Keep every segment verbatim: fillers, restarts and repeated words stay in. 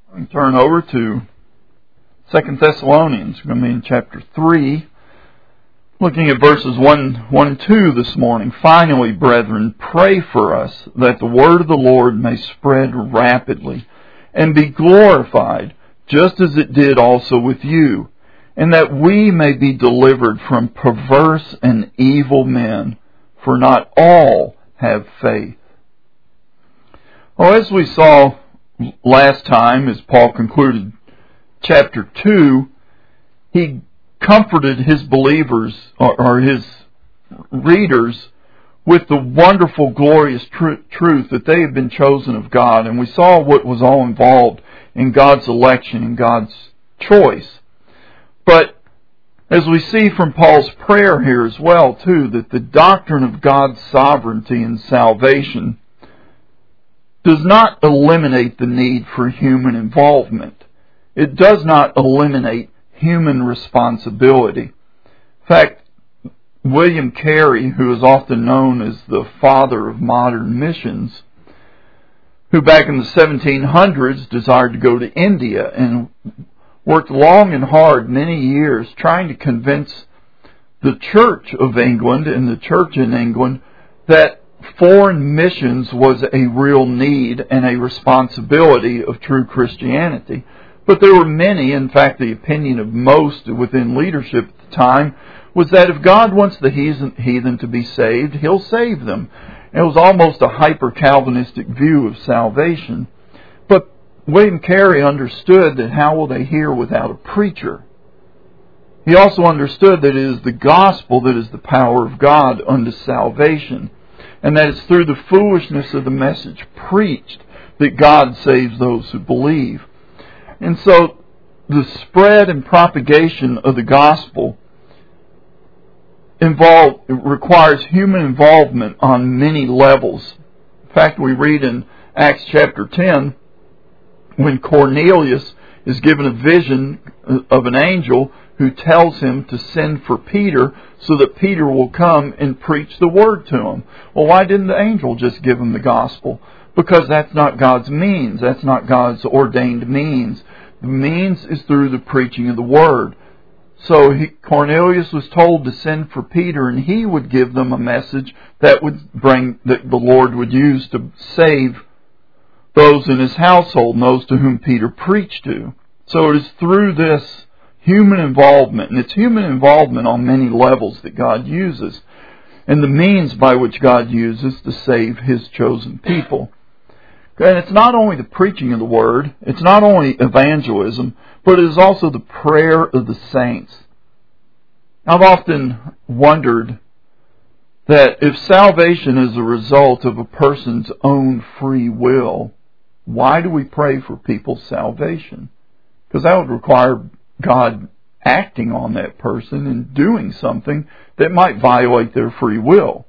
We turn over to Second Thessalonians. We're going to be in chapter three, looking at verses one, one and two this morning. Finally, brethren, pray for us that the word of the Lord may spread rapidly and be glorified, just as it did also with you, and that we may be delivered from perverse and evil men, for not all have faith. Well, as we saw last time, as Paul concluded chapter two, he comforted his believers, or his readers, with the wonderful, glorious tr- truth that they had been chosen of God. And we saw what was all involved in God's election and God's choice. But as we see from Paul's prayer here as well, too, that the doctrine of God's sovereignty and salvation does not eliminate the need for human involvement. It does not eliminate human responsibility. In fact, William Carey, who is often known as the father of modern missions, who back in the seventeen hundreds desired to go to India and worked long and hard, many years, trying to convince the Church of England and the Church in England that foreign missions was a real need and a responsibility of true Christianity. But there were many, in fact the opinion of most within leadership at the time, was that if God wants the heathen to be saved, He'll save them. It was almost a hyper-Calvinistic view of salvation. But William Carey understood that how will they hear without a preacher? He also understood that it is the gospel that is the power of God unto salvation, and that it's through the foolishness of the message preached that God saves those who believe. And so the spread and propagation of the gospel involve, requires human involvement on many levels. In fact, we read in Acts chapter ten, when Cornelius is given a vision of an angel who tells him to send for Peter so that Peter will come and preach the word to him. Well, why didn't the angel just give him the gospel? Because that's not God's means. That's not God's ordained means. The means is through the preaching of the word. So he, Cornelius was told to send for Peter, and he would give them a message that would bring, that the Lord would use to save those in his household and those to whom Peter preached to. So it is through this human involvement, and it's human involvement on many levels that God uses, and the means by which God uses to save His chosen people. And it's not only the preaching of the Word, it's not only evangelism, but it is also the prayer of the saints. I've often wondered that if salvation is a result of a person's own free will, why do we pray for people's salvation? Because that would require God acting on that person and doing something that might violate their free will.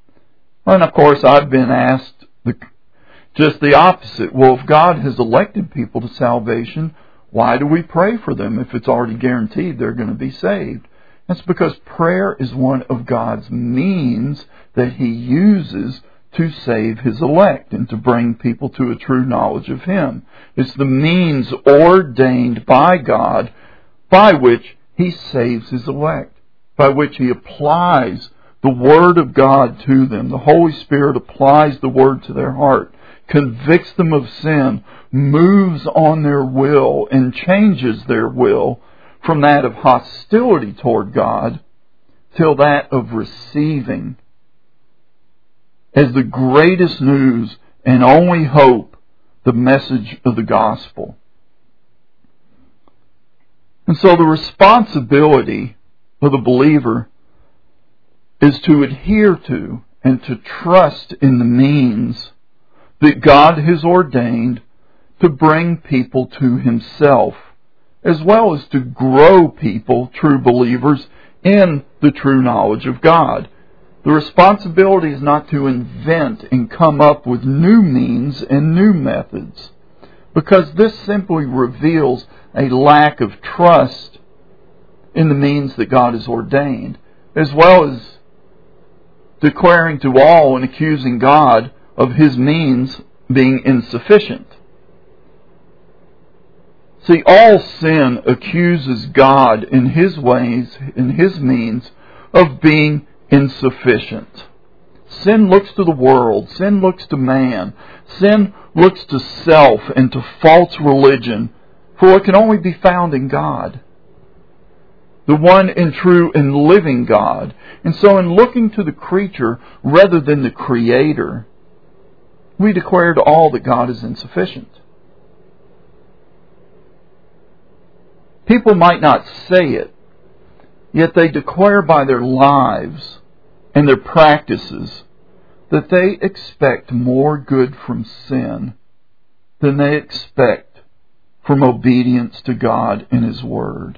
And of course, I've been asked the, just the opposite. Well, if God has elected people to salvation, why do we pray for them if it's already guaranteed they're going to be saved? That's because prayer is one of God's means that He uses to save His elect and to bring people to a true knowledge of Him. It's the means ordained by God by which He saves His elect, by which He applies the Word of God to them. The Holy Spirit applies the Word to their heart, convicts them of sin, moves on their will, and changes their will from that of hostility toward God till that of receiving as the greatest news and only hope the message of the gospel. And so the responsibility of the believer is to adhere to and to trust in the means that God has ordained to bring people to Himself, as well as to grow people, true believers, in the true knowledge of God. The responsibility is not to invent and come up with new means and new methods, because this simply reveals a lack of trust in the means that God has ordained, as well as declaring to all and accusing God of His means being insufficient. See, all sin accuses God in His ways, in His means, of being insufficient. Sin looks to the world. Sin looks to man. Sin looks to self and to false religion for what can only be found in God, the one and true and living God. And so in looking to the creature rather than the Creator, we declare to all that God is insufficient. People might not say it, yet they declare by their lives and their practices that they expect more good from sin than they expect from obedience to God and His Word.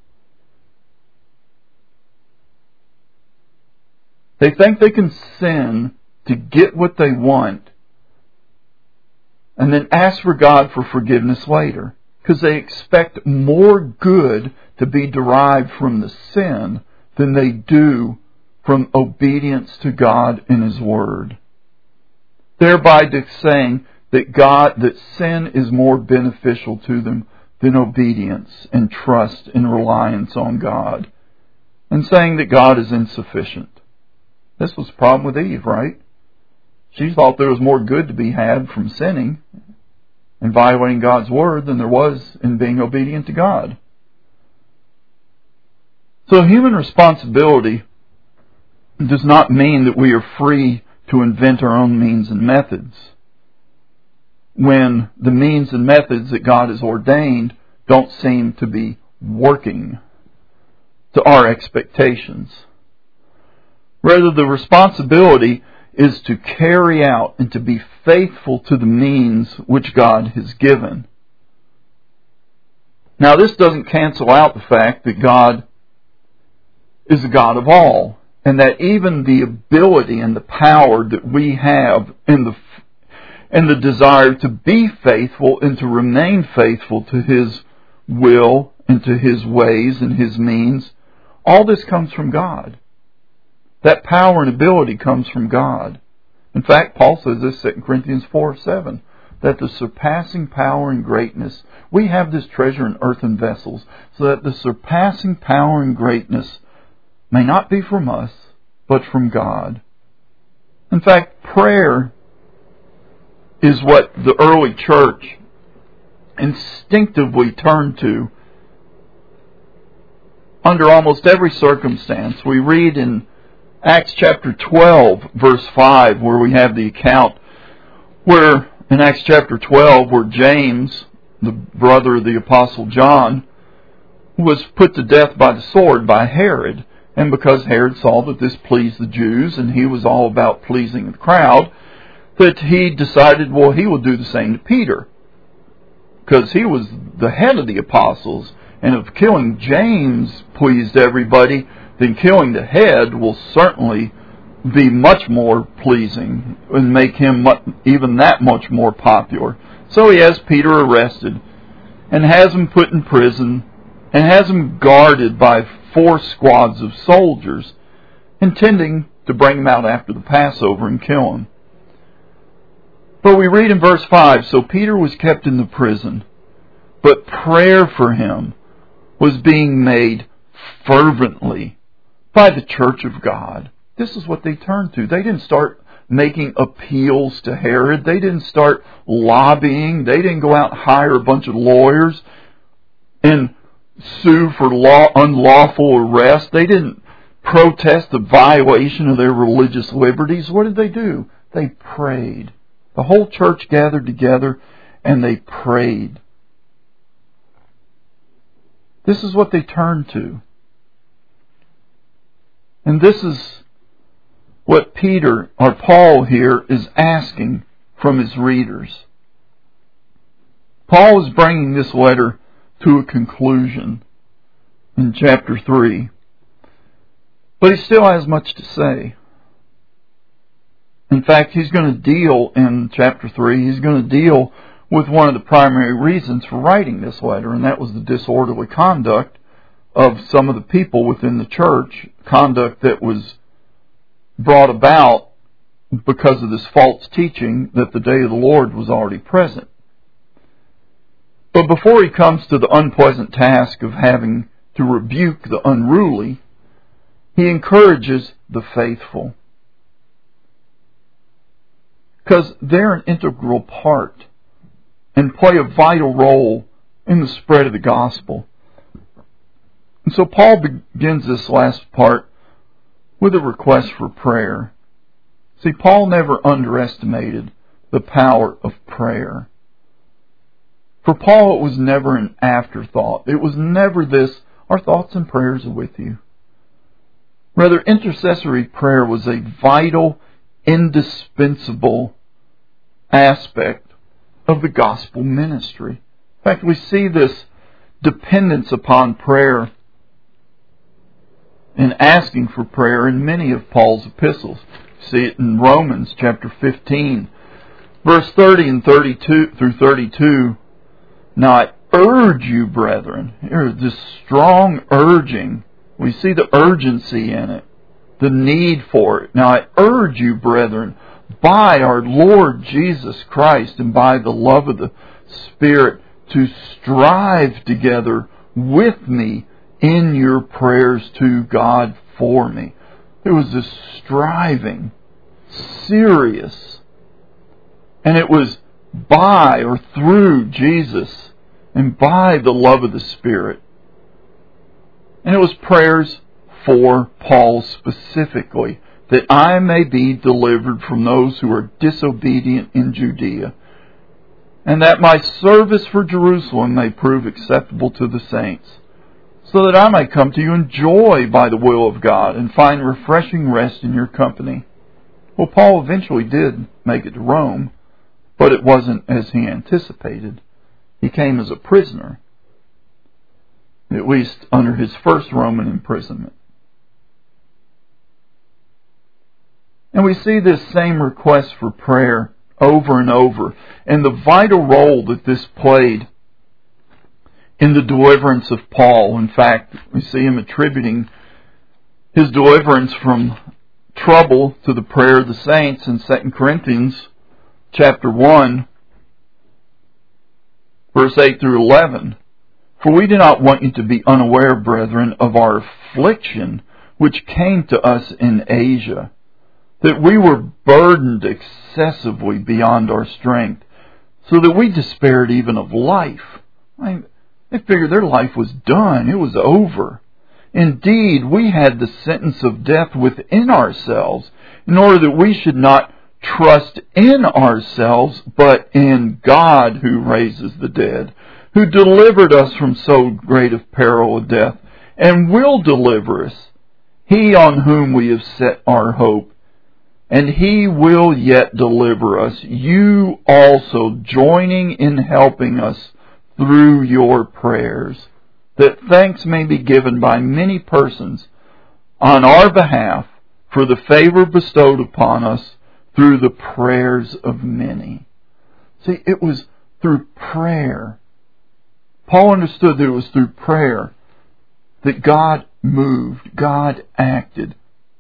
They think they can sin to get what they want and then ask for God for forgiveness later, because they expect more good to be derived from the sin than they do from obedience to God and His Word, thereby saying that God, that sin is more beneficial to them than obedience and trust and reliance on God, and saying that God is insufficient. This was the problem with Eve, right? She thought there was more good to be had from sinning and violating God's Word than there was in being obedient to God. So human responsibility does not mean that we are free to invent our own means and methods, when the means and methods that God has ordained don't seem to be working to our expectations. Rather, the responsibility is to carry out and to be faithful to the means which God has given. Now, this doesn't cancel out the fact that God is the God of all, and that even the ability and the power that we have and the and the desire to be faithful and to remain faithful to His will and to His ways and His means, all this comes from God. That power and ability comes from God. In fact, Paul says this, Second Corinthians four seven, that the surpassing power and greatness, we have this treasure in earthen vessels, so that the surpassing power and greatness may not be from us, but from God. In fact, prayer is what the early church instinctively turned to under almost every circumstance. We read in Acts chapter twelve, verse five, where we have the account where, in Acts chapter twelve, where James, the brother of the Apostle John, was put to death by the sword by Herod. And because Herod saw that this pleased the Jews, and he was all about pleasing the crowd, that he decided, well, he would do the same to Peter, because he was the head of the apostles, and if killing James pleased everybody, then killing the head will certainly be much more pleasing and make him even that much more popular. So he has Peter arrested and has him put in prison and has him guarded by four squads of soldiers, intending to bring him out after the Passover and kill him. But we read in verse five, so Peter was kept in the prison, but prayer for him was being made fervently by the church of God. This is what they turned to. They didn't start making appeals to Herod. They didn't start lobbying. They didn't go out and hire a bunch of lawyers and sue for law, unlawful arrest. They didn't protest the violation of their religious liberties. What did they do? They prayed. The whole church gathered together and they prayed. This is what they turned to. And this is what Peter, or Paul here, is asking from his readers. Paul is bringing this letter to a conclusion in chapter three. But he still has much to say. In fact, he's going to deal in chapter three, he's going to deal with one of the primary reasons for writing this letter, and that was the disorderly conduct of some of the people within the church, conduct that was brought about because of this false teaching that the day of the Lord was already present. But before he comes to the unpleasant task of having to rebuke the unruly, he encourages the faithful. Because they're an integral part and play a vital role in the spread of the gospel. And so Paul begins this last part with a request for prayer. See, Paul never underestimated the power of prayer. For Paul, it was never an afterthought. It was never this, our thoughts and prayers are with you. Rather, intercessory prayer was a vital, indispensable aspect of the gospel ministry. In fact, we see this dependence upon prayer and asking for prayer in many of Paul's epistles. You see it in Romans chapter fifteen, verse thirty and thirty-two through thirty-two. Now I urge you, brethren. Here's this strong urging. We see the urgency in it, the need for it. Now I urge you, brethren, by our Lord Jesus Christ and by the love of the Spirit, to strive together with me in your prayers to God for me. There was this striving, serious, and it was by or through Jesus and by the love of the Spirit. And it was prayers for Paul specifically, that I may be delivered from those who are disobedient in Judea, and that my service for Jerusalem may prove acceptable to the saints, so that I may come to you in joy by the will of God and find refreshing rest in your company. Well, Paul eventually did make it to Rome, but it wasn't as he anticipated. He came as a prisoner, at least under his first Roman imprisonment. And we see this same request for prayer over and over, and the vital role that this played in the deliverance of Paul. In fact, we see him attributing his deliverance from trouble to the prayer of the saints in Second Corinthians chapter one, verse eight through eleven. For we do not want you to be unaware, brethren, of our affliction which came to us in Asia, that we were burdened excessively beyond our strength, so that we despaired even of life. I mean, they figured their life was done. It was over. Indeed, we had the sentence of death within ourselves, in order that we should not trust in ourselves, but in God who raises the dead, who delivered us from so great of peril of death, and will deliver us, He on whom we have set our hope. And He will yet deliver us, you also joining in helping us through your prayers, that thanks may be given by many persons on our behalf for the favor bestowed upon us through the prayers of many. See, it was through prayer. Paul understood that it was through prayer that God moved, God acted.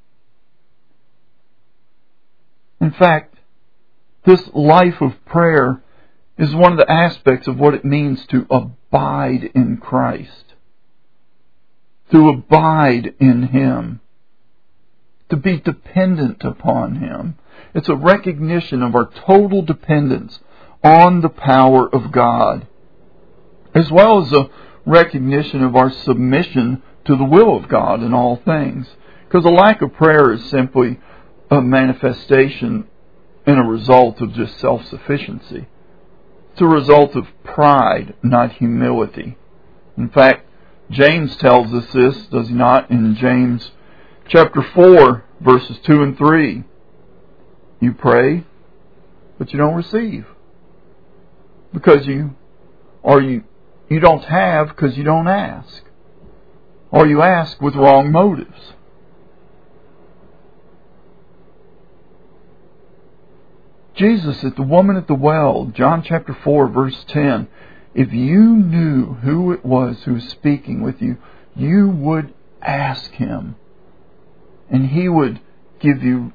In fact, this life of prayer is one of the aspects of what it means to abide in Christ. To abide in Him. To be dependent upon Him. It's a recognition of our total dependence on the power of God, as well as a recognition of our submission to the will of God in all things. Because a lack of prayer is simply a manifestation and a result of just self-sufficiency. It's a result of pride, not humility. In fact, James tells us this, does he not, in James chapter four, verses two and three. You pray, but you don't receive. Because you, or you, you don't have because you don't ask. Or you ask with wrong motives. Jesus at the woman at the well, John chapter four, verse ten, if you knew who it was who was speaking with you, you would ask Him, and He would give you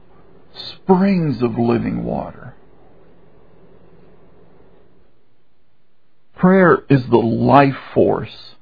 springs of living water. prayer is the life force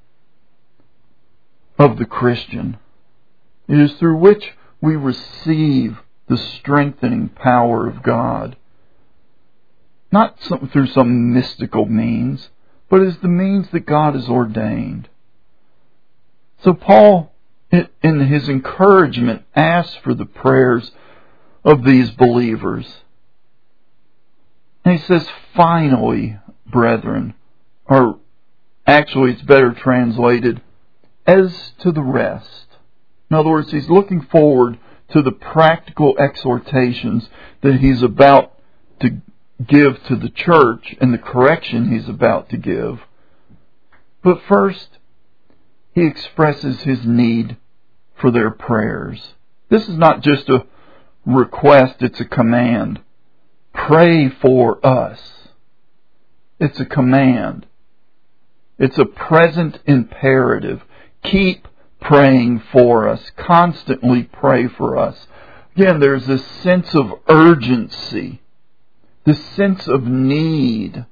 of the Christian. It is through which we receive the strengthening power of God. Not some, through some mystical means, but as the means that God has ordained. So Paul, in his encouragement, asks for the prayers of these believers. And he says, finally, brethren, or actually it's better translated, as to the rest. In other words, he's looking forward to the practical exhortations that he's about to give to the church and the correction he's about to give. But first, he expresses his need for their prayers. This is not just a request, it's a command. Pray for us. It's a command. It's a present imperative. Keep praying for us. Constantly pray for us. Again, there's this sense of urgency, this sense of need.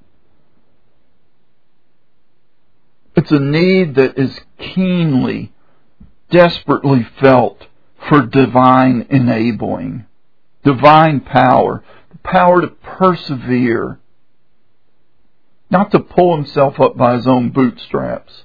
It's a need that is keenly, desperately felt for divine enabling, divine power, the power to persevere, not to pull himself up by his own bootstraps.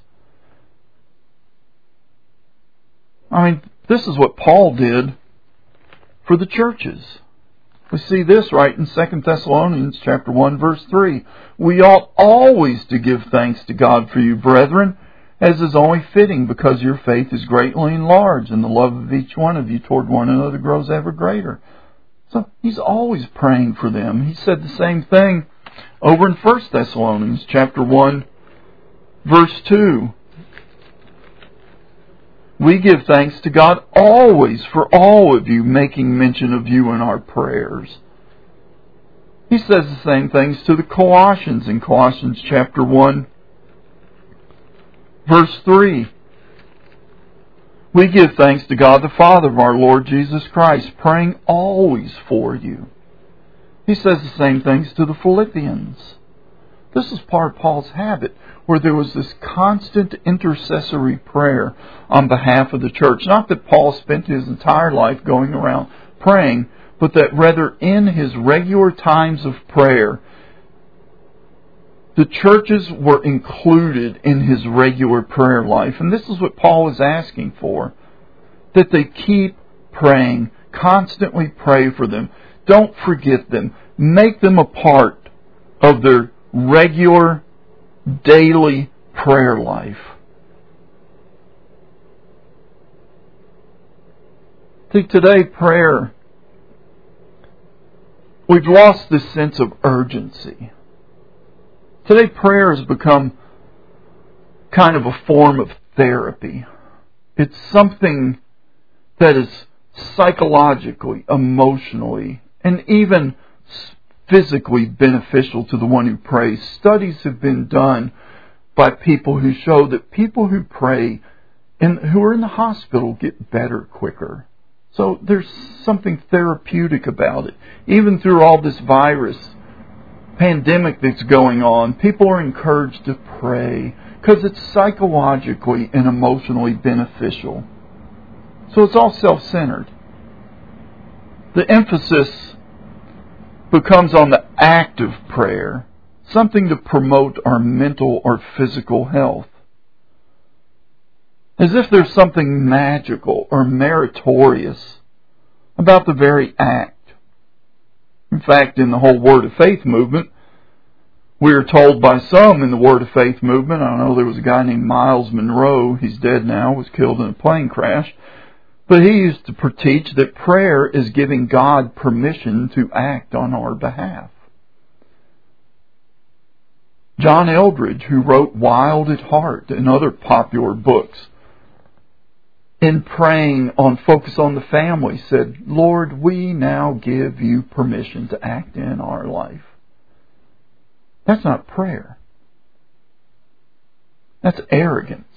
I mean, this is what Paul did for the churches. We see this right in Second Thessalonians chapter one, verse three. We ought always to give thanks to God for you, brethren, as is only fitting, because your faith is greatly enlarged, and the love of each one of you toward one another grows ever greater. So he's always praying for them. He said the same thing over in First Thessalonians chapter one, verse two. We give thanks to God always for all of you, making mention of you in our prayers. He says the same things to the Colossians in Colossians chapter one, verse three. We give thanks to God the Father of our Lord Jesus Christ, praying always for you. He says the same things to the Philippians. This is part of Paul's habit, where there was this constant intercessory prayer on behalf of the church. Not that Paul spent his entire life going around praying, but that rather in his regular times of prayer, the churches were included in his regular prayer life. And this is what Paul is asking for, that they keep praying, constantly pray for them. Don't forget them. Make them a part of their regular, daily prayer life. See, today prayer, we've lost this sense of urgency. Today prayer has become kind of a form of therapy. It's something that is psychologically, emotionally, and even physically beneficial to the one who prays. Studies have been done by people who show that people who pray and who are in the hospital get better quicker. So there's something therapeutic about it. Even through all this virus pandemic that's going on, people are encouraged to pray because it's psychologically and emotionally beneficial. So it's all self-centered. The emphasis becomes on the act of prayer, something to promote our mental or physical health. As if there's something magical or meritorious about the very act. In fact, in the whole Word of Faith movement, we are told by some in the Word of Faith movement, I know there was a guy named Miles Monroe, he's dead now, was killed in a plane crash, but he used to teach that prayer is giving God permission to act on our behalf. John Eldredge, who wrote Wild at Heart and other popular books, in praying on Focus on the Family, said, Lord, we now give you permission to act in our life. That's not prayer. That's arrogance.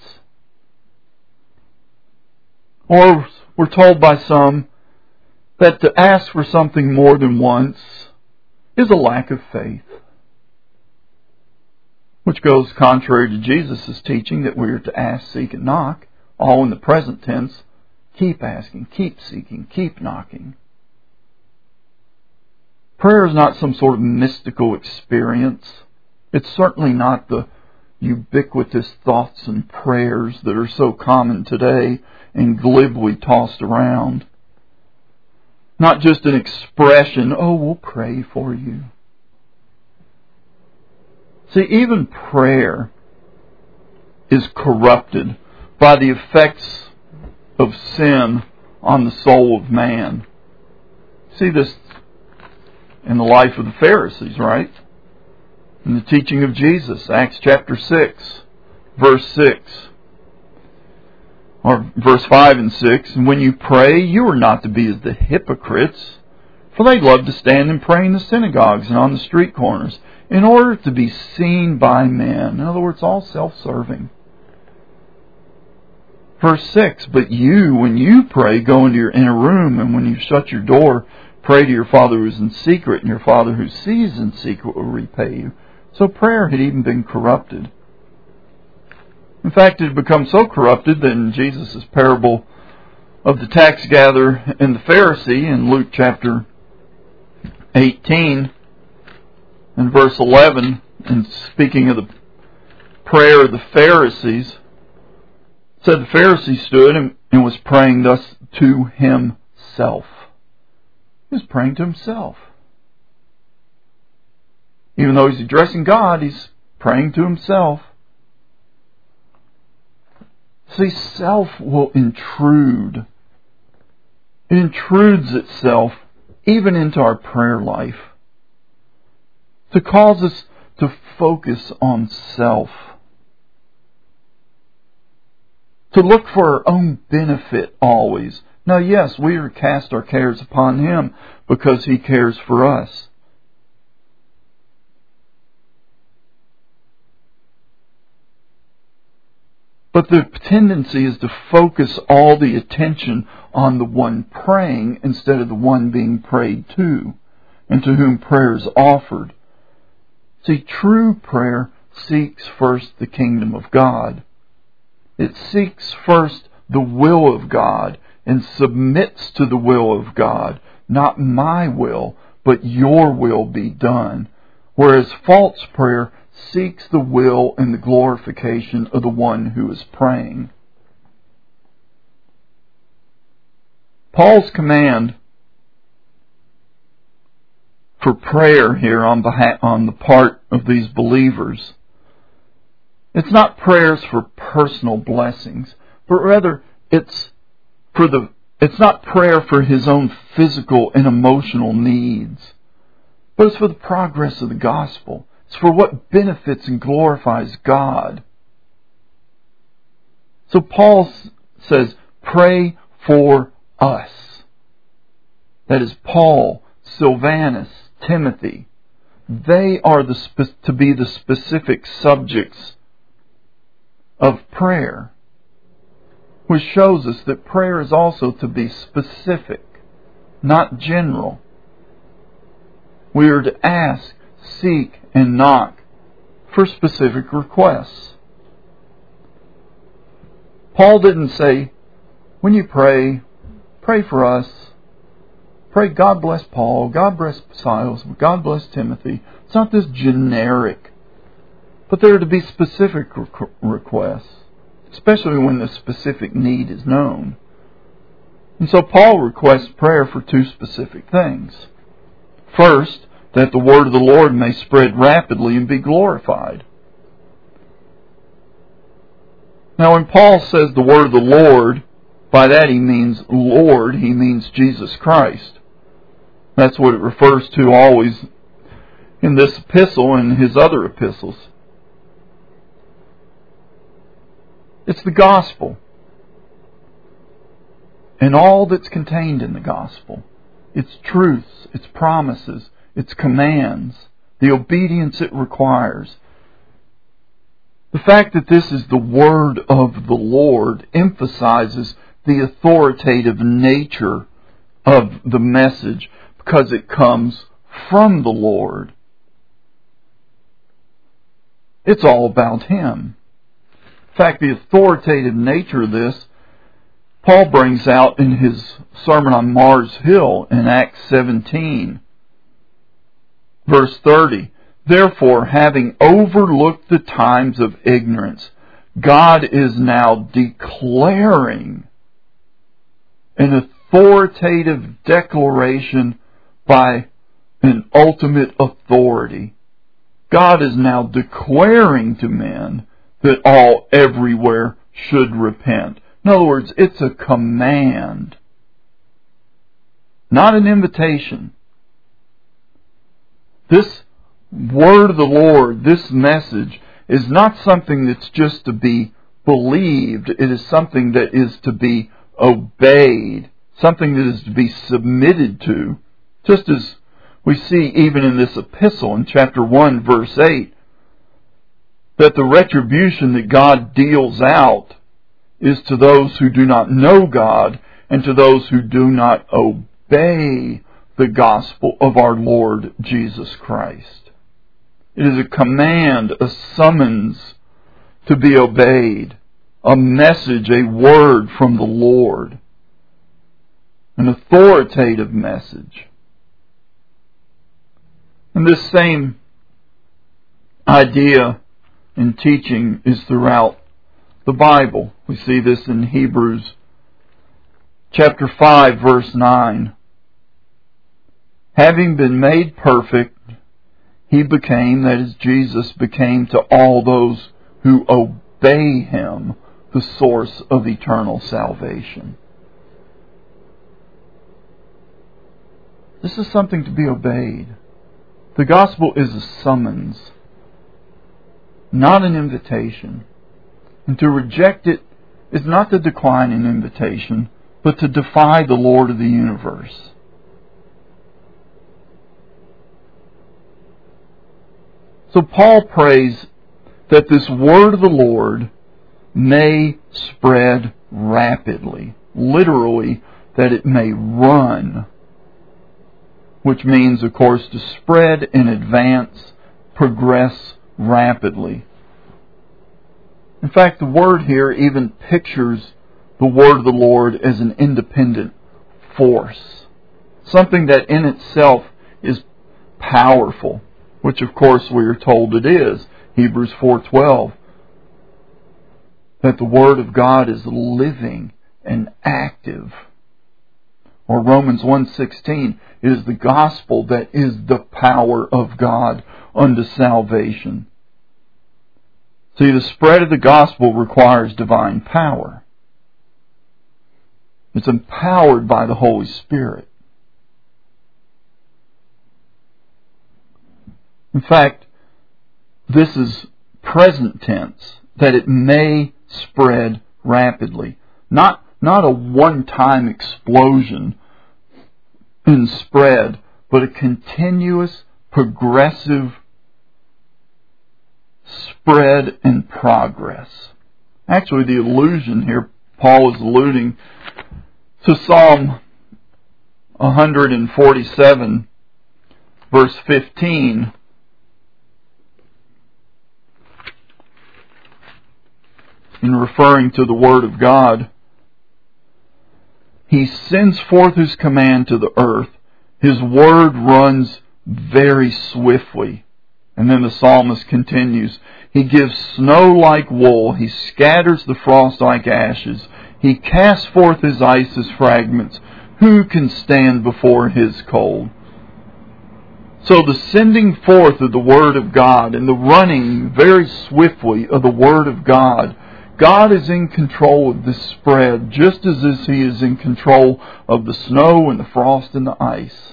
Or we're told by some that to ask for something more than once is a lack of faith. which goes contrary to Jesus' teaching that we are to ask, seek, and knock, all in the present tense. Keep asking, keep seeking, keep knocking. Prayer is not some sort of mystical experience. It's certainly not the ubiquitous thoughts and prayers that are so common today and glibly tossed around. Not just an expression, oh, we'll pray for you. See, even prayer is corrupted by the effects of sin on the soul of man. See this in the life of the Pharisees, right? In the teaching of Jesus, Acts chapter six, verse six, or verse five and six, and when you pray, you are not to be as the hypocrites, for they love to stand and pray in the synagogues and on the street corners, in order to be seen by men. In other words, all self-serving. Verse six, but you, when you pray, go into your inner room, and when you shut your door, pray to your Father who is in secret, and your Father who sees in secret will repay you. So prayer had even been corrupted. In fact, it had become so corrupted that in Jesus' parable of the tax gatherer and the Pharisee in Luke chapter eighteen and verse eleven, and speaking of the prayer of the Pharisees, it said the Pharisee stood and, and was praying thus to himself. He was praying to himself. Even though he's addressing God, he's praying to himself. See, self will intrude. It intrudes itself even into our prayer life to cause us to focus on self, to look for our own benefit always. Now, yes, we are to cast our cares upon Him because He cares for us. But the tendency is to focus all the attention on the one praying instead of the one being prayed to, and to whom prayer is offered. See, true prayer seeks first the kingdom of God. It seeks first the will of God and submits to the will of God. Not my will, but your will be done. Whereas false prayer seeks the will and the glorification of the one who is praying. Paul's command for prayer here on behalf, on the part of these believers, it's not prayers for personal blessings, but rather it's for the it's not prayer for his own physical and emotional needs, but it's for the progress of the gospel. It's for what benefits and glorifies God. So Paul says, pray for us. That is Paul, Silvanus, Timothy. They are the spe- to be the specific subjects of prayer, which shows us that prayer is also to be specific, not general. We are to ask, seek, and knock for specific requests. Paul didn't say, when you pray, pray for us. Pray, God bless Paul, God bless Silas, God bless Timothy. It's not this generic. But there are to be specific requests, especially when the specific need is known. And so Paul requests prayer for two specific things. First, that the word of the Lord may spread rapidly and be glorified. Now, when Paul says the word of the Lord, by that he means Lord, he means Jesus Christ. That's what it refers to always in this epistle and his other epistles. It's the gospel and all that's contained in the gospel. Its truths, its promises, its commands, the obedience it requires. The fact that this is the word of the Lord emphasizes the authoritative nature of the message because it comes from the Lord. It's all about Him. In fact, the authoritative nature of this, Paul brings out in his Sermon on Mars Hill in Acts seventeen, verse thirty. Therefore, having overlooked the times of ignorance, God is now declaring an authoritative declaration by an ultimate authority. God is now declaring to men that all everywhere should repent. In other words, it's a command, not an invitation. This word of the Lord, this message, is not something that's just to be believed. It is something that is to be obeyed, something that is to be submitted to, just as we see even in this epistle in chapter one, verse eight, that the retribution that God deals out is to those who do not know God and to those who do not obey the gospel of our Lord Jesus Christ. It is a command, a summons to be obeyed, a message, a word from the Lord, an authoritative message. And this same idea and teaching is throughout the Bible. We see this in Hebrews chapter five, verse nine. Having been made perfect, He became, that is, Jesus became to all those who obey Him, the source of eternal salvation. This is something to be obeyed. The gospel is a summons, not an invitation. And to reject it is not to decline an invitation, but to defy the Lord of the universe. So Paul prays that this word of the Lord may spread rapidly. Literally, that it may run. Which means, of course, to spread and advance, progress rapidly. In fact, the word here even pictures the word of the Lord as an independent force. Something that in itself is powerful, which of course we are told it is. Hebrews four twelve. That the word of God is living and active. Or Romans one sixteen. It is the gospel that is the power of God unto salvation. See, the spread of the gospel requires divine power. It's empowered by the Holy Spirit. In fact, this is present tense, that it may spread rapidly. Not, not a one-time explosion in spread, but a continuous, progressive spread and progress. Actually, the allusion here, Paul is alluding to Psalm one forty-seven, verse fifteen. In referring to the Word of God, He sends forth His command to the earth. His word runs very swiftly. And then the psalmist continues, He gives snow like wool. He scatters the frost like ashes. He casts forth His ice as fragments. Who can stand before His cold? So the sending forth of the Word of God and the running very swiftly of the Word of God, God is in control of this spread, just as He is in control of the snow and the frost and the ice.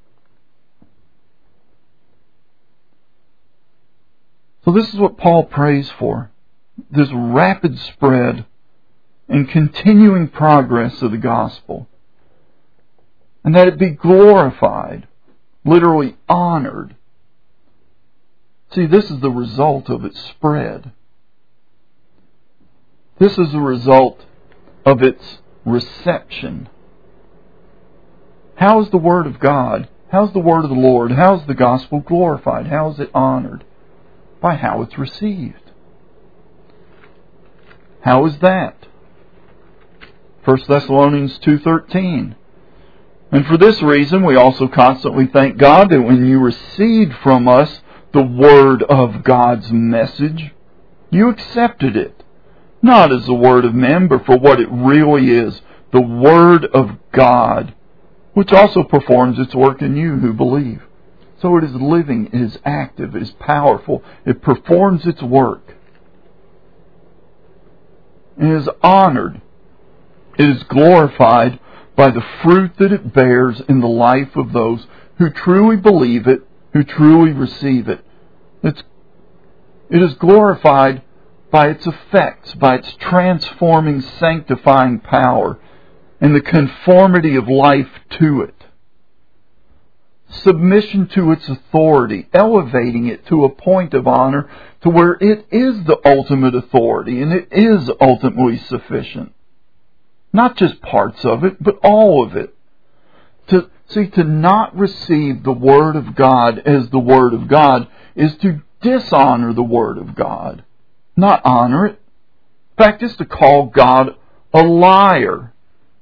So this is what Paul prays for. This rapid spread and continuing progress of the gospel. And that it be glorified, literally honored. See, this is the result of its spread. This is the result of its reception. How is the Word of God, how is the Word of the Lord, how is the gospel glorified, how is it honored? by how it's received. How is that? First Thessalonians two thirteen. And for this reason, we also constantly thank God that when you received from us the word of God's message, you accepted it, not as the word of men, but for what it really is, the word of God, which also performs its work in you who believe. So it is living, it is active, it is powerful, it performs its work. It is honored, it is glorified by the fruit that it bears in the life of those who truly believe it, who truly receive it. It's, it is glorified by its effects, by its transforming, sanctifying power, and the conformity of life to it. Submission to its authority, elevating it to a point of honor to where it is the ultimate authority and it is ultimately sufficient. Not just parts of it, but all of it. To see, to not receive the Word of God as the Word of God is to dishonor the Word of God, not honor it. In fact, it's to call God a liar.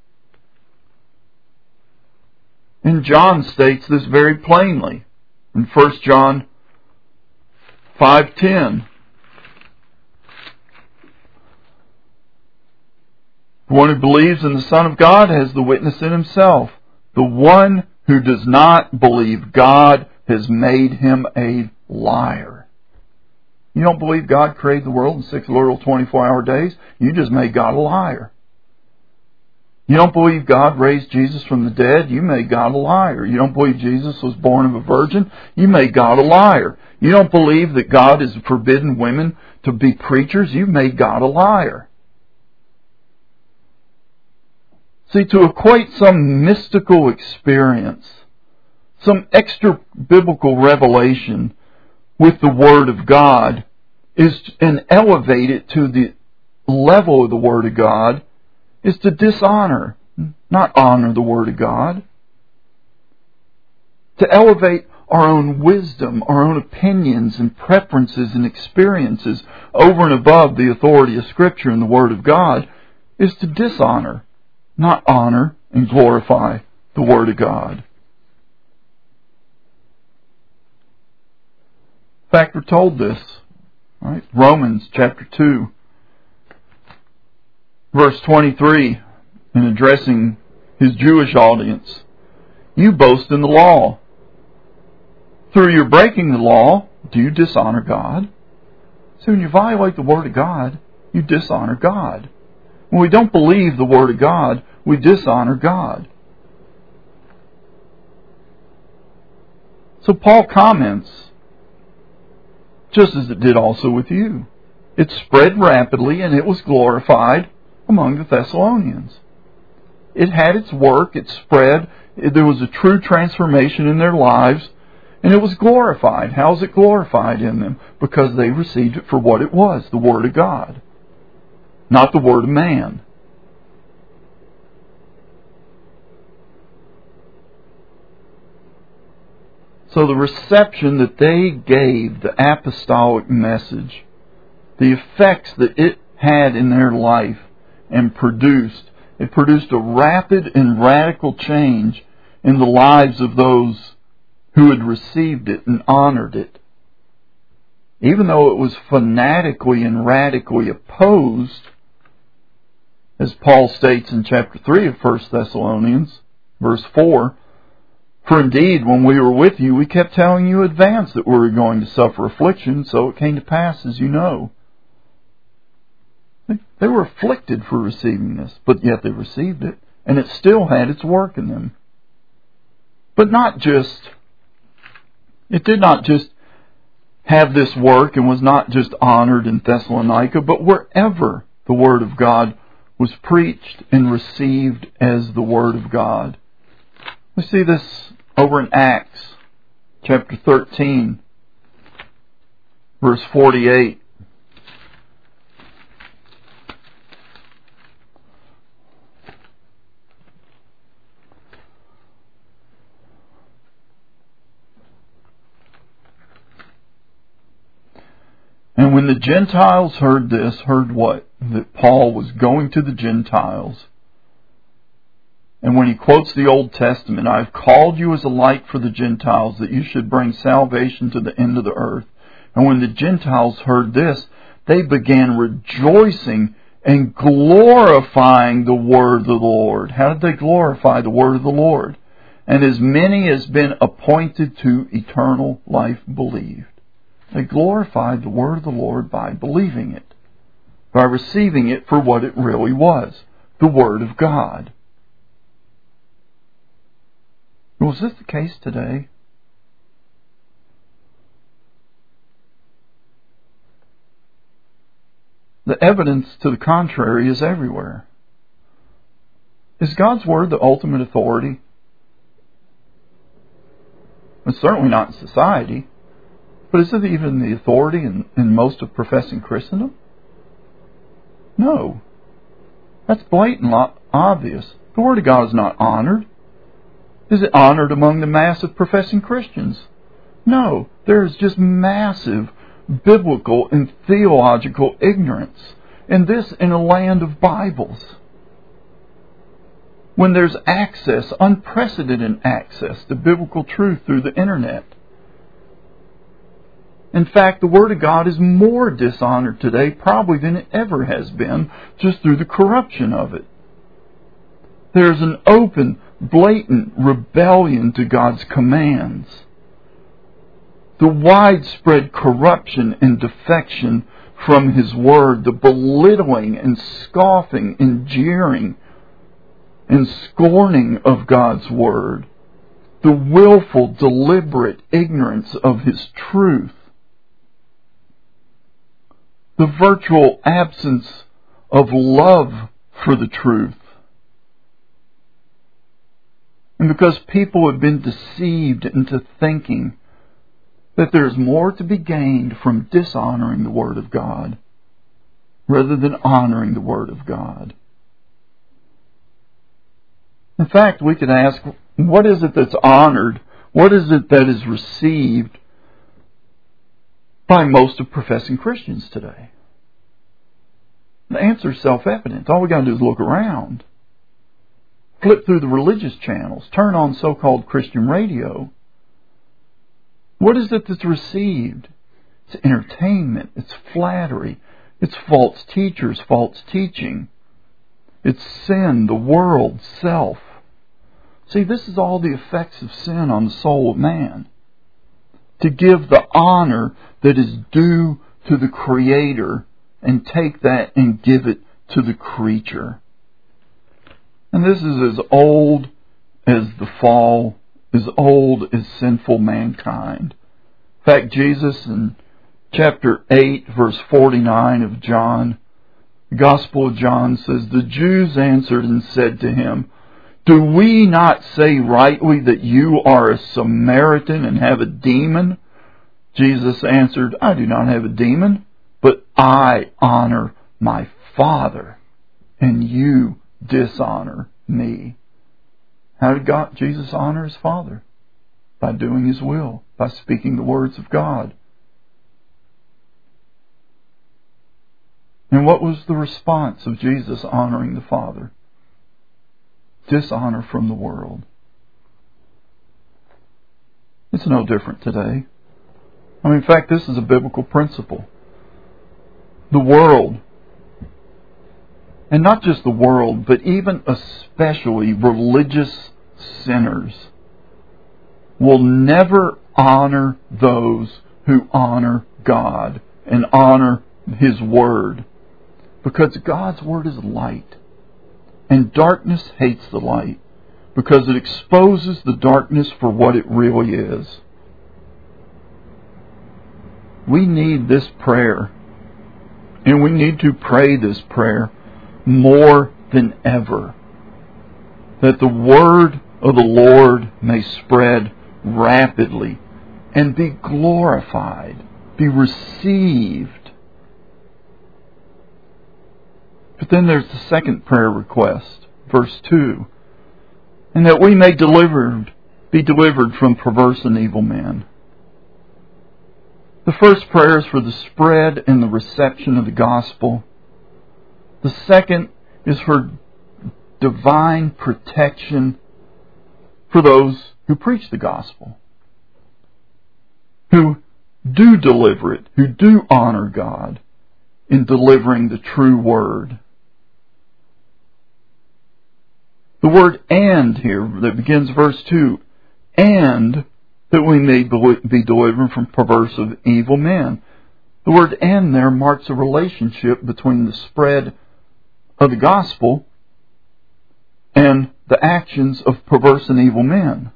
And John states this very plainly in First John five ten. The one who believes in the Son of God has the witness in himself. The one who does not believe God has made him a liar. You don't believe God created the world in six literal twenty-four hour days? You just made God a liar. You don't believe God raised Jesus from the dead? You made God a liar. You don't believe Jesus was born of a virgin? You made God a liar. You don't believe that God has forbidden women to be preachers? You've made God a liar. See, to equate some mystical experience, some extra biblical revelation with the Word of God is, and elevate it to the level of the Word of God, is to dishonor, not honor the Word of God. To elevate our own wisdom, our own opinions and preferences and experiences over and above the authority of Scripture and the Word of God is to dishonor, not honor and glorify the Word of God. In fact, we're told this, right? Romans chapter two, verse twenty-three, in addressing his Jewish audience. You boast in the law. Through your breaking the law, do you dishonor God? So when you violate the Word of God, you dishonor God. When we don't believe the Word of God, we dishonor God. So Paul comments, just as it did also with you. It spread rapidly and it was glorified among the Thessalonians. It had its work, it spread, there was a true transformation in their lives, and it was glorified. How is it glorified in them? Because they received it for what it was, the Word of God, not the Word of man. So the reception that they gave the apostolic message, the effects that it had in their life and produced, it produced a rapid and radical change in the lives of those who had received it and honored it. Even though it was fanatically and radically opposed, as Paul states in chapter three of First Thessalonians, verse four, for indeed, when we were with you, we kept telling you in advance that we were going to suffer affliction, so it came to pass, as you know. They were afflicted for receiving this, but yet they received it, and it still had its work in them. But not just, it did not just have this work and was not just honored in Thessalonica, but wherever the Word of God was preached and received as the Word of God. We see this over in Acts chapter thirteen, verse forty-eight. And when the Gentiles heard this, heard what? That Paul was going to the Gentiles. And when he quotes the Old Testament, I have called you as a light for the Gentiles, that you should bring salvation to the end of the earth. And when the Gentiles heard this, they began rejoicing and glorifying the word of the Lord. How did they glorify the word of the Lord? And as many as been appointed to eternal life believed. They glorified the word of the Lord by believing it, by receiving it for what it really was, the Word of God. Was this the case today? The evidence to the contrary is everywhere. Is God's Word the ultimate authority? It's certainly not in society. But is it even the authority in, in most of professing Christendom? No. That's blatant, obvious. The Word of God is not honored. Is it honored among the mass of professing Christians? No. There is just massive biblical and theological ignorance. And this in a land of Bibles. When there's access, unprecedented access to biblical truth through the internet. In fact, the Word of God is more dishonored today probably than it ever has been, just through the corruption of it. There's an open, blatant rebellion to God's commands. The widespread corruption and defection from His Word, the belittling and scoffing and jeering and scorning of God's Word, the willful, deliberate ignorance of His truth, the virtual absence of love for the truth. And because people have been deceived into thinking that there's more to be gained from dishonoring the Word of God rather than honoring the Word of God. In fact, we could ask, what is it that's honored? What is it that is received by most of professing Christians today? The answer is self-evident. All we got to do is look around. Flip through the religious channels. Turn on so-called Christian radio. What is it that's received? It's entertainment. It's flattery. It's false teachers, false teaching. It's sin, the world, self. See, this is all the effects of sin on the soul of man. To give the honor that is due to the Creator and take that and give it to the creature. And this is as old as the fall, as old as sinful mankind. In fact, Jesus in chapter eight, verse forty-nine of John, the Gospel of John says, the Jews answered and said to him, do we not say rightly that you are a Samaritan and have a demon? Jesus answered, I do not have a demon, but I honor my Father, and you dishonor me. How did God, Jesus honor His Father? By doing His will, by speaking the words of God. And what was the response of Jesus honoring the Father? Dishonor from the world. It's no different today. I mean, in fact, this is a biblical principle. The world, and not just the world, but even especially religious sinners, will never honor those who honor God and honor His Word. Because God's Word is light. And darkness hates the light. Because it exposes the darkness for what it really is. We need this prayer. And we need to pray this prayer more than ever. That the Word of the Lord may spread rapidly and be glorified, be received. But then there's the second prayer request, verse two. And that we may delivered, be delivered from perverse and evil men. The first prayer is for the spread and the reception of the gospel. The second is for divine protection for those who preach the gospel, who do deliver it, who do honor God in delivering the true word. The word "and" here that begins verse two, and that we may be delivered from perverse of evil men. The word "and" there marks a relationship between the spread of the gospel and the actions of perverse and evil men.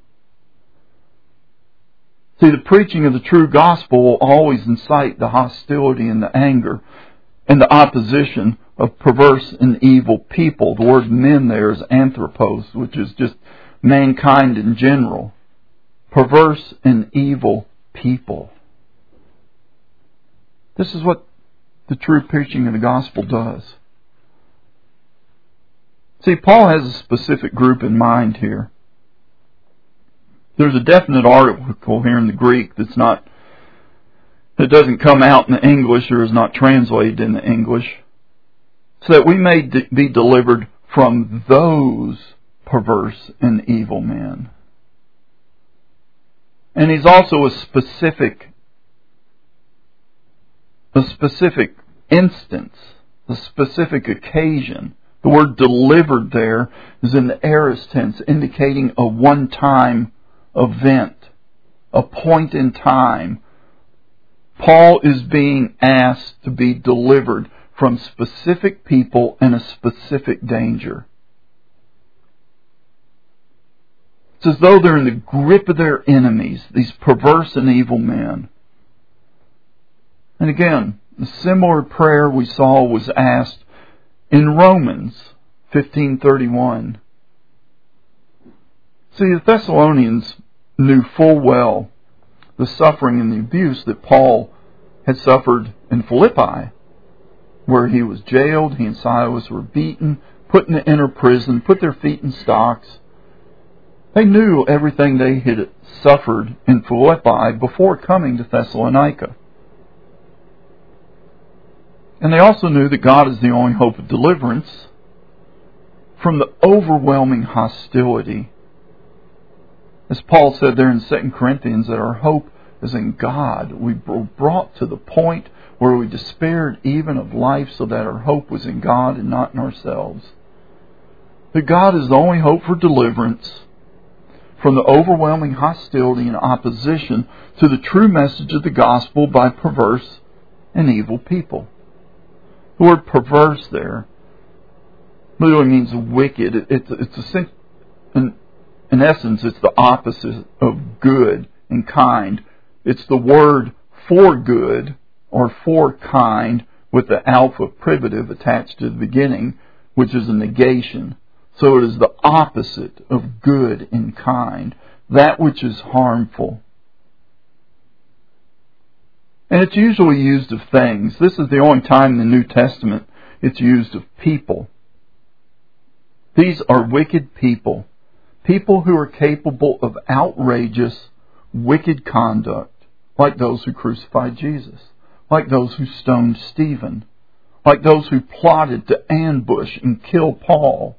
See, the preaching of the true gospel will always incite the hostility and the anger and the opposition of perverse and evil people. The word "men" there is anthropos, which is just mankind in general. Perverse and evil people. This is what the true preaching of the gospel does. See, Paul has a specific group in mind here. There's a definite article here in the Greek that's not, that doesn't come out in the English or is not translated in the English, so that we may de- be delivered from those perverse and evil men. And he's also a specific, a specific instance, a specific occasion. The word "delivered" there is in the aorist tense, indicating a one-time event, a point in time. Paul is being asked to be delivered from specific people and a specific danger. It's as though they're in the grip of their enemies, these perverse and evil men. And again, a similar prayer we saw was asked in Romans fifteen thirty-one. See, the Thessalonians knew full well the suffering and the abuse that Paul had suffered in Philippi, where he was jailed, he and Silas were beaten, put in the inner prison, put their feet in stocks. They knew everything they had suffered in Philippi before coming to Thessalonica. And they also knew that God is the only hope of deliverance from the overwhelming hostility. As Paul said there in Second Corinthians, that our hope is in God. We were brought to the point where we despaired even of life, so that our hope was in God and not in ourselves. That God is the only hope for deliverance from the overwhelming hostility and opposition to the true message of the gospel by perverse and evil people. The word "perverse" there literally means wicked. It's, it's a, in, in essence, it's the opposite of good and kind. It's the word for good or for kind with the alpha privative attached to the beginning, which is a negation. So it is the opposite of good and kind, that which is harmful. And it's usually used of things. This is the only time in the New Testament it's used of people. These are wicked people. People who are capable of outrageous, wicked conduct, like those who crucified Jesus, like those who stoned Stephen, like those who plotted to ambush and kill Paul.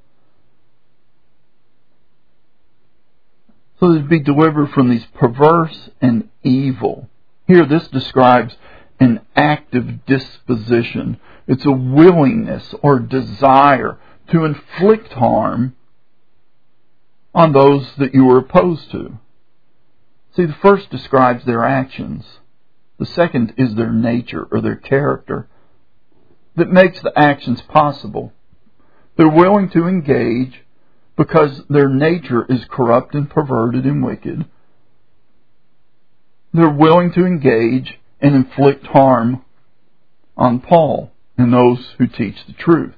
So they'd be delivered from these perverse and evil. Here, this describes an active disposition. It's a willingness or desire to inflict harm on those that you are opposed to. See, the first describes their actions. The second is their nature or their character that makes the actions possible. They're willing to engage because their nature is corrupt and perverted and wicked. They're willing to engage and inflict harm on Paul and those who teach the truth.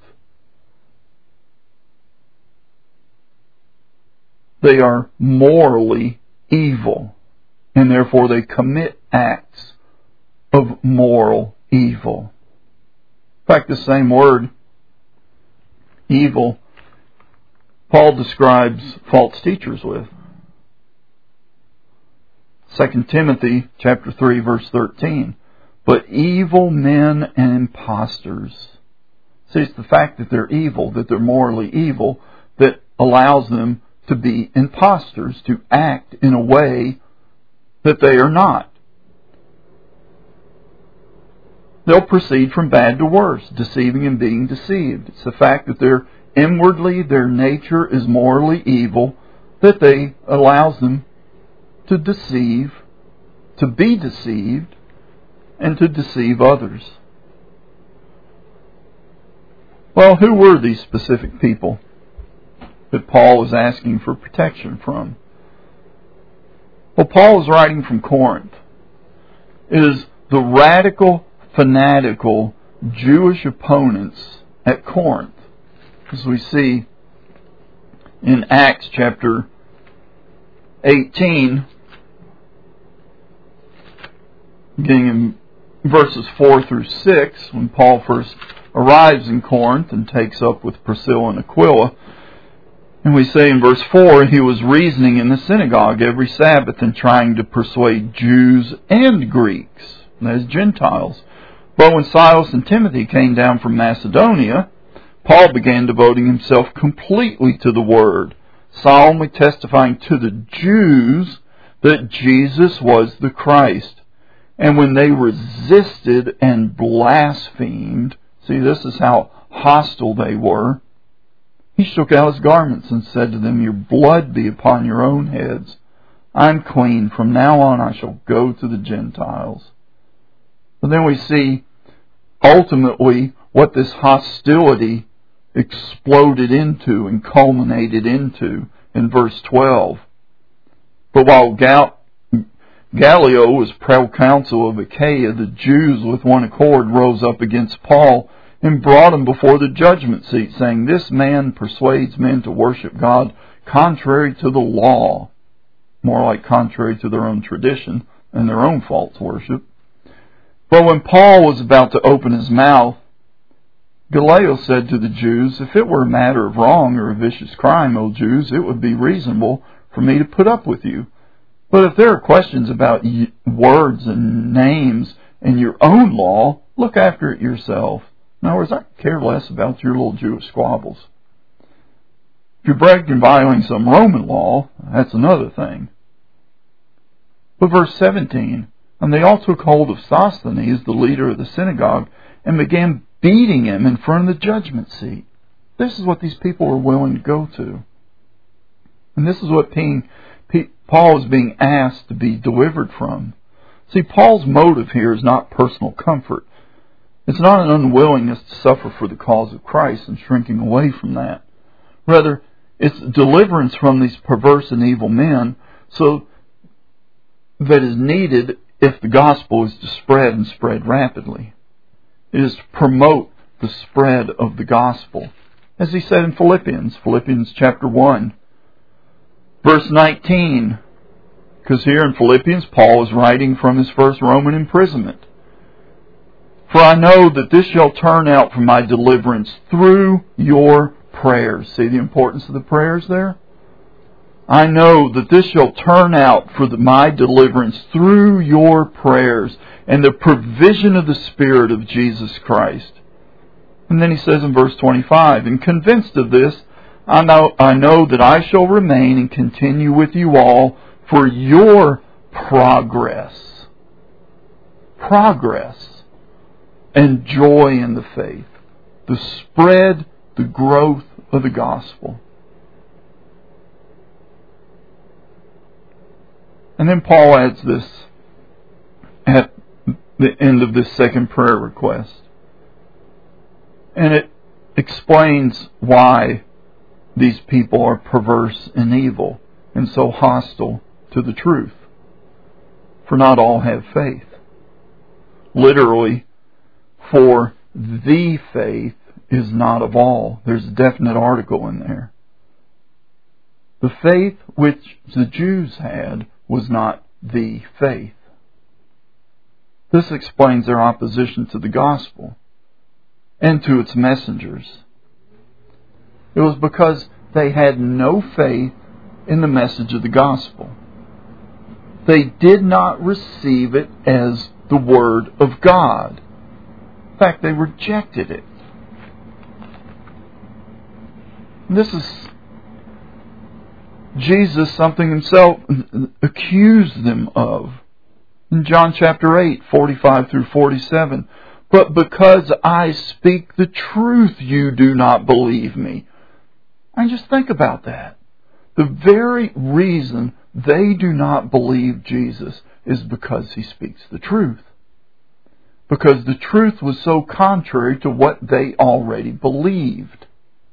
They are morally evil, and therefore they commit acts of moral evil. In fact, the same word, evil, Paul describes false teachers with. Second Timothy chapter three, verse thirteen. but evil men and impostors. See, it's the fact that they're evil, that they're morally evil, that allows them to be impostors, to act in a way that they are not. They'll proceed from bad to worse, deceiving and being deceived. It's the fact that they're inwardly, their nature is morally evil, that they allows them to deceive, to be deceived, and to deceive others. Well, who were these specific people that Paul was asking for protection from? Well, Paul is writing from Corinth. It is the radical, fanatical Jewish opponents at Corinth, as we see in Acts chapter eighteen, beginning in verses four through six, when Paul first arrives in Corinth and takes up with Priscilla and Aquila. And we say in verse four, he was reasoning in the synagogue every Sabbath and trying to persuade Jews and Greeks, that is Gentiles. But when Silas and Timothy came down from Macedonia, Paul began devoting himself completely to the Word, solemnly testifying to the Jews that Jesus was the Christ. And when they resisted and blasphemed, see, this is how hostile they were, he shook out his garments and said to them, "Your blood be upon your own heads. I'm clean. From now on I shall go to the Gentiles." But then we see ultimately what this hostility exploded into and culminated into in verse twelve. But while Gal- Gallio was proconsul of Achaia, the Jews with one accord rose up against Paul and brought him before the judgment seat, saying, "This man persuades men to worship God contrary to the law," more like contrary to their own tradition and their own false worship. But when Paul was about to open his mouth, Gallio said to the Jews, "If it were a matter of wrong or a vicious crime, O Jews, it would be reasonable for me to put up with you. But if there are questions about words and names and your own law, look after it yourself." In other words, I care less about your little Jewish squabbles. If you're breaking violating some Roman law, that's another thing. But verse seventeen, "And they all took hold of Sosthenes, the leader of the synagogue, and began beating him in front of the judgment seat." This is what these people were willing to go to. And this is what Paul is being asked to be delivered from. See, Paul's motive here is not personal comfort. It's not an unwillingness to suffer for the cause of Christ and shrinking away from that. Rather, it's deliverance from these perverse and evil men so that is needed if the gospel is to spread and spread rapidly. It is to promote the spread of the gospel. As he said in Philippians, Philippians chapter one, verse nineteen, because here in Philippians, Paul is writing from his first Roman imprisonment. "For I know that this shall turn out for my deliverance through your prayers." See the importance of the prayers there? "I know that this shall turn out for the, my deliverance through your prayers and the provision of the Spirit of Jesus Christ." And then he says in verse twenty-five, "And convinced of this, I know, I know that I shall remain and continue with you all for your progress." Progress. And joy in the faith. The spread, the growth of the gospel. And then Paul adds this at the end of this second prayer request. And it explains why these people are perverse and evil and so hostile to the truth. For not all have faith. Literally, for the faith is not of all. There's a definite article in there. The faith which the Jews had was not the faith. This explains their opposition to the gospel and to its messengers. It was because they had no faith in the message of the gospel. They did not receive it as the Word of God. In fact, they rejected it. And this is Jesus, something Himself accused them of. In John chapter eight, forty-five through forty-seven. But because I speak the truth, you do not believe me. And just think about that. The very reason they do not believe Jesus is because He speaks the truth. Because the truth was so contrary to what they already believed.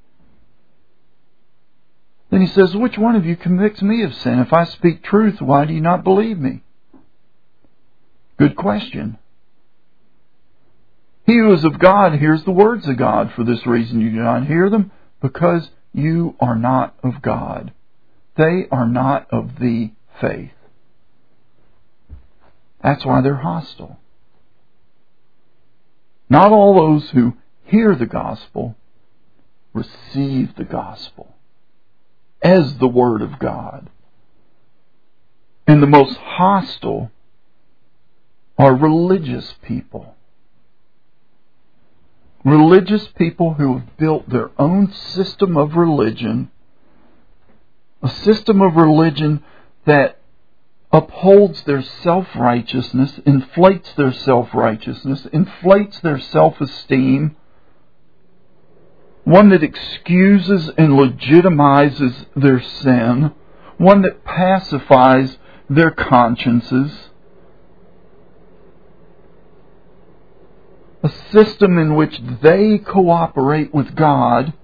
Then He says, which one of you convicts me of sin? If I speak truth, why do you not believe me? Good question. He who is of God hears the words of God. For this reason you do not hear them, because you are not of God. They are not of the faith. That's why they're hostile. Not all those who hear the gospel receive the gospel as the Word of God. And the most hostile are religious people. Religious people who have built their own system of religion, a system of religion that upholds their self-righteousness, inflates their self-righteousness, inflates their self-esteem, one that excuses and legitimizes their sin, one that pacifies their consciences, a system in which they cooperate with God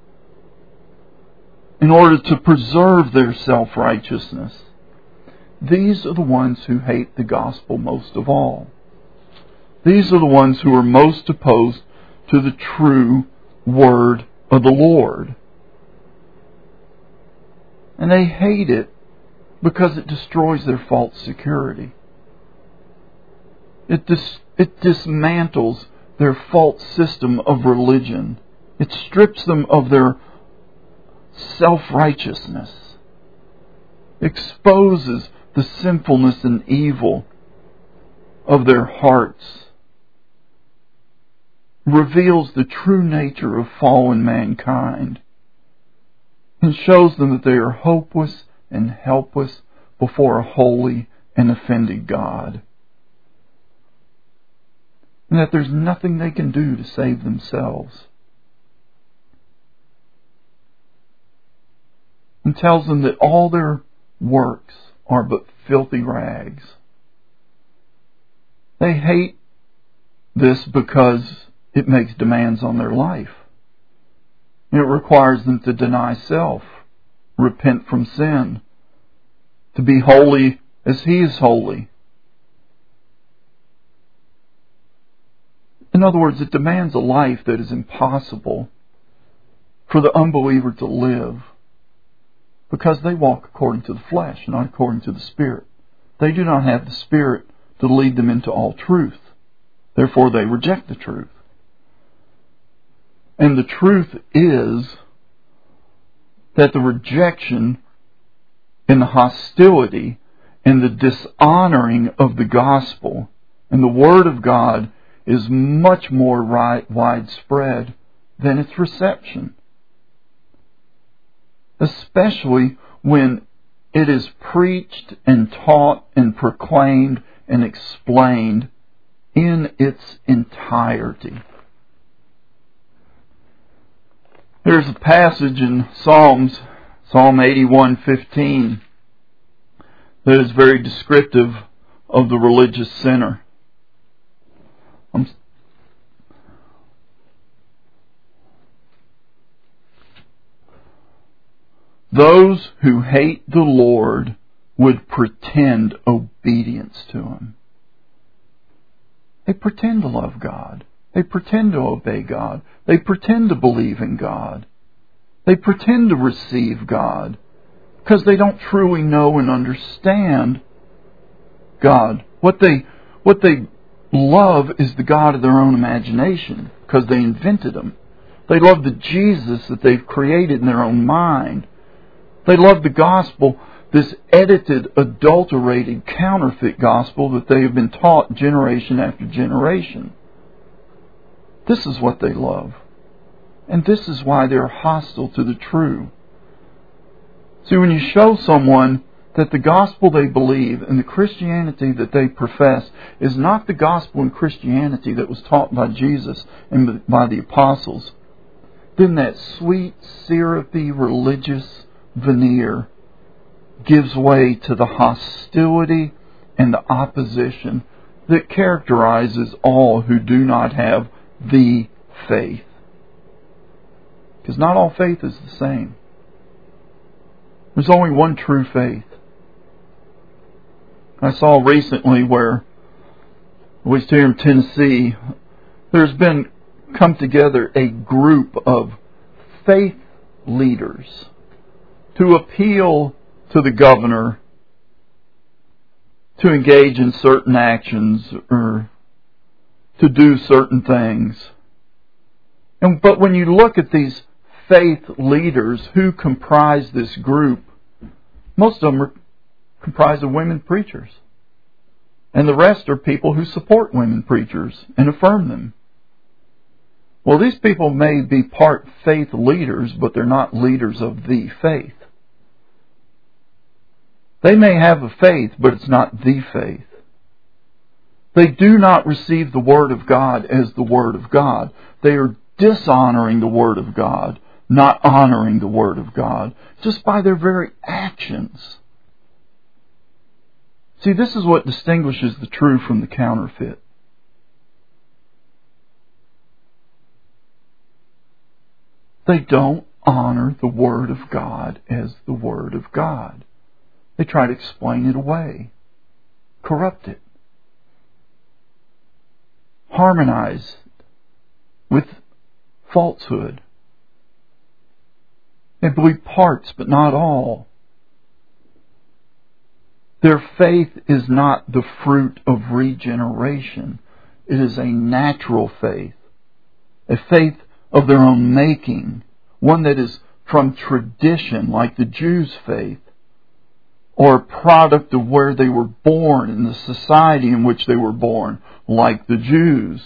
in order to preserve their self-righteousness. These are the ones who hate the gospel most of all. These are the ones who are most opposed to the true word of the Lord. And they hate it because it destroys their false security. It, dis- it dismantles their false system of religion. It strips them of their self-righteousness. Exposes the sinfulness and evil of their hearts. Reveals the true nature of fallen mankind. And shows them that they are hopeless and helpless before a holy and offended God. And that there's nothing they can do to save themselves. And tells them that all their works are but filthy rags. They hate this because it makes demands on their life. It requires them to deny self, repent from sin, to be holy as He is holy. In other words, it demands a life that is impossible for the unbeliever to live, because they walk according to the flesh, not according to the Spirit. They do not have the Spirit to lead them into all truth. Therefore, they reject the truth. And the truth is that the rejection and the hostility and the dishonoring of the gospel and the Word of God is much more widespread than its reception. Especially when it is preached and taught and proclaimed and explained in its entirety. There's a passage in Psalms, Psalm eighty-one fifteen, that is very descriptive of the religious sinner. I'm Those who hate the Lord would pretend obedience to Him. They pretend to love God. They pretend to obey God. They pretend to believe in God. They pretend to receive God because they don't truly know and understand God. What they, what they love is the God of their own imagination because they invented Him. They love the Jesus that they've created in their own mind. They love the gospel this edited, adulterated, counterfeit gospel that they have been taught generation after generation. This is what they love. And this is why they're hostile to the true. See, when you show someone that the gospel they believe and the Christianity that they profess is not the gospel and Christianity that was taught by Jesus and by the apostles, then that sweet, syrupy, religious veneer gives way to the hostility and the opposition that characterizes all who do not have the faith. Because not all faith is the same. There's only one true faith. I saw recently where, at least here in Tennessee, there's been come together a group of faith leaders to appeal to the governor to engage in certain actions or to do certain things. And but when you look at these faith leaders who comprise this group, most of them are comprised of women preachers. And the rest are people who support women preachers and affirm them. Well, these people may be part faith leaders, but they're not leaders of the faith. They may have a faith, but it's not the faith. They do not receive the Word of God as the Word of God. They are dishonoring the Word of God, not honoring the Word of God, just by their very actions. See, this is what distinguishes the true from the counterfeit. They don't honor the Word of God as the Word of God. They try to explain it away, corrupt it, harmonize it with falsehood. They believe parts, but not all. Their faith is not the fruit of regeneration. It is a natural faith, a faith of their own making, one that is from tradition, like the Jews' faith, or a product of where they were born and the society in which they were born, like the Jews.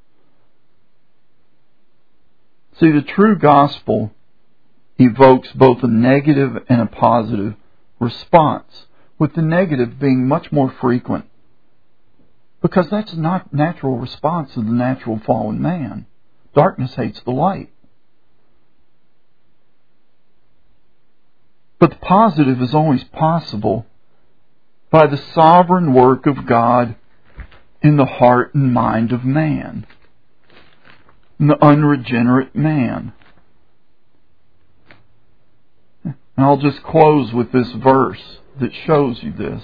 See, the true gospel evokes both a negative and a positive response, with the negative being much more frequent, because that's not natural response of the natural fallen man. Darkness hates the light. But the positive is always possible by the sovereign work of God in the heart and mind of man, in the unregenerate man. And I'll just close with this verse that shows you this.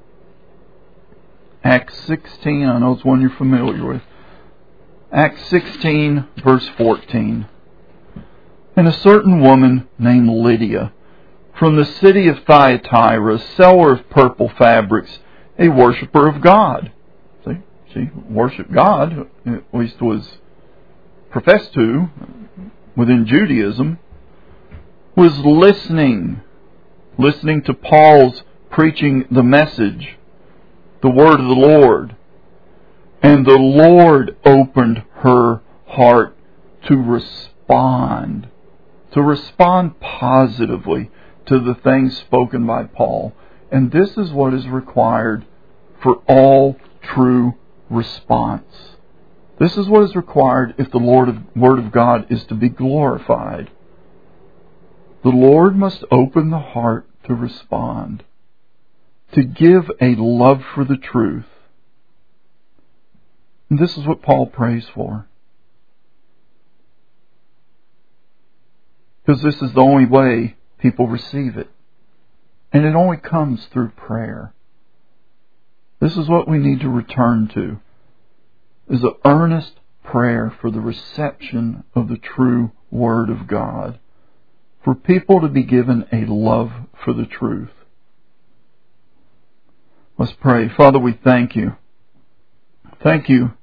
Acts sixteen, I know it's one you're familiar with. Acts sixteen, verse fourteen. And a certain woman named Lydia, from the city of Thyatira, a seller of purple fabrics, a worshipper of God. See, she worshiped God, at least was professed to, within Judaism, was listening, listening to Paul's preaching the message, the word of the Lord. And the Lord opened her heart to respond, to respond positively to the things spoken by Paul. And this is what is required for all true response. This is what is required if the Lord of, Word of God is to be glorified. The Lord must open the heart to respond, to give a love for the truth. And this is what Paul prays for. Because this is the only way people receive it. And it only comes through prayer. This is what we need to return to, is an earnest prayer for the reception of the true Word of God. For people to be given a love for the truth. Let's pray. Father, we thank you. Thank you